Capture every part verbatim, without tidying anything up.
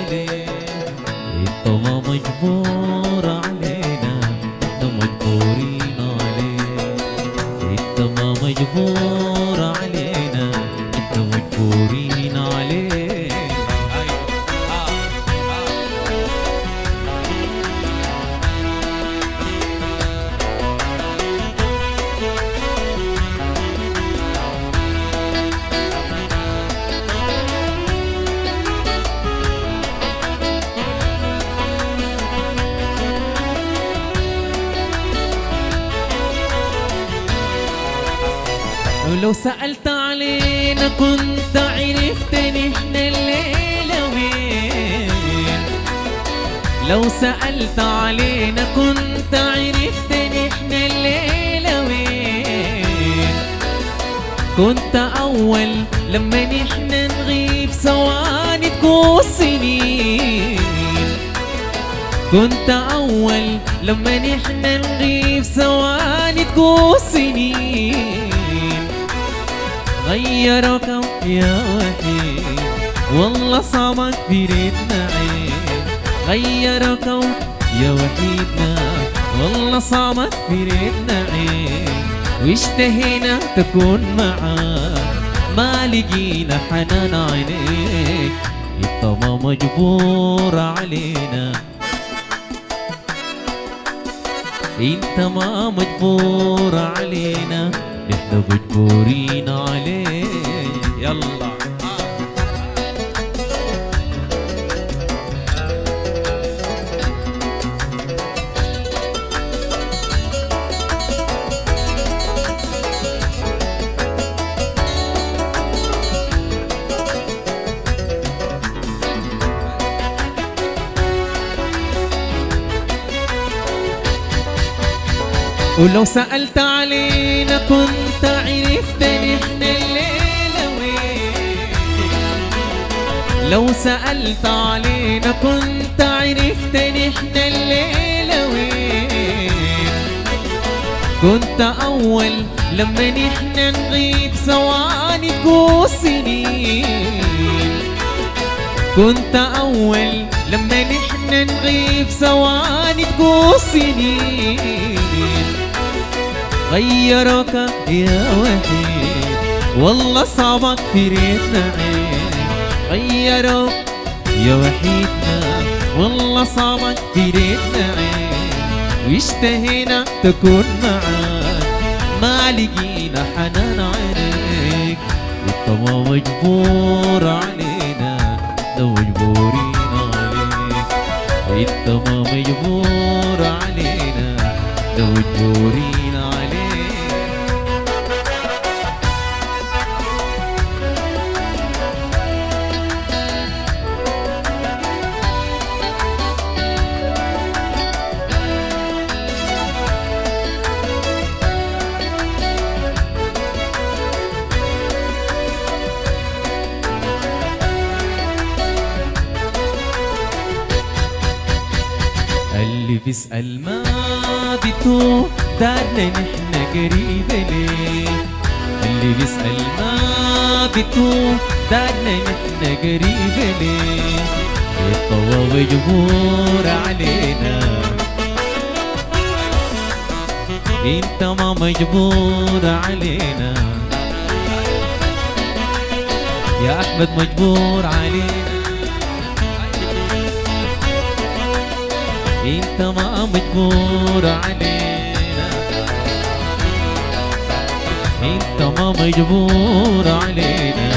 عليه. انت ما مجبور علينا، انت مجبورين عليه. انت ما مجبور علينا، انت مجبورين عليه. ولو سألت علينا كنت عرفت نحن الليلة وين. لو سألت علينا كنت عرفت نحن الليلة وين. كنت أول لما نحن نغيب ثواني تكون سنين. كنت أول لما نحن نغيب ثواني تكون سنين. غيرك يا وحيد والله صعبك بريتنا عين. غيرك يا وحيدنا والله صعبك بريتنا عين. واشتهينا تكون معاك ما لقينا حنان عينيك. انت ما مجبور علينا، انت ما مجبور علينا، احنا مجبورين عليه. يلا ولو سألت علينا كنت عرفت نحن الليلة وين. لو سألت علينا كنت عرفت نحن الليلة وين. كنت أول لما نحن نغيب ثواني تكون سنين. كنت أول لما نحن نغيب ثواني تكون سنين. غيرك يا وحيد والله صعبك في ريتنا عين. غيرك يا وحيدنا والله صعبك في ريتنا عين. واشتهينا تكون معاك ما لقينا حنان عينيك. انت ما مجبور علينا، انت مجبورين عليك. انت ما مجبور علينا، انت مجبورين عليك. اللي بيسأل ما بتوه دارنا نحن قريبة ليه. اللي بيسأل ما بتوه دارنا نحن قريبة ليه. الطوى مجبور علينا، انت ما مجبور علينا. يا أحمد مجبور علينا، انت ما مجبور علينا. انت ما مجبور علينا،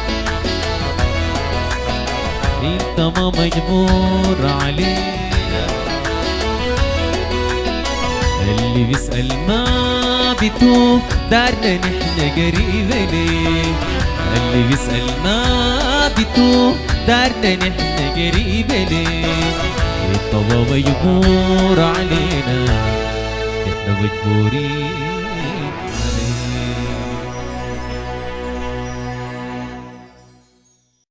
انت ما مجبور علينا. اللي بيسأل ما بتوه دارنا نحن قريبة ليه. اللي بيسأل ما بتوه دارنا نحن قريبة ليه. انت ما مجبور علينا، احنا مجبورين